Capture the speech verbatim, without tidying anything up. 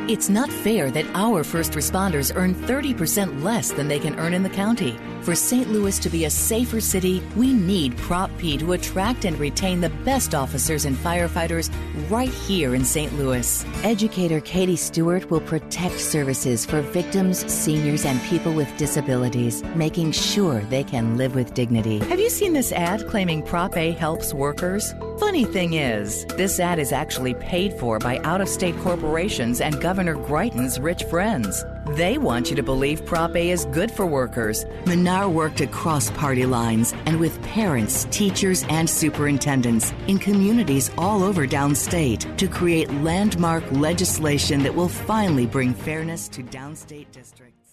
It's not fair that our first responders earn thirty percent less than they can earn in the county. For Saint Louis to be a safer city, we need Prop P to attract and retain the best officers and firefighters right here in Saint Louis. Educator Katie Stewart will protect services for victims, seniors, and people with disabilities, making sure they can live with dignity. Have you seen this ad claiming Prop A helps workers? Funny thing is, this ad is actually paid for by out-of-state corporations and Governor Greitens' rich friends. They want you to believe Prop A is good for workers. Menard worked across party lines and with parents, teachers, and superintendents in communities all over downstate to create landmark legislation that will finally bring fairness to downstate districts.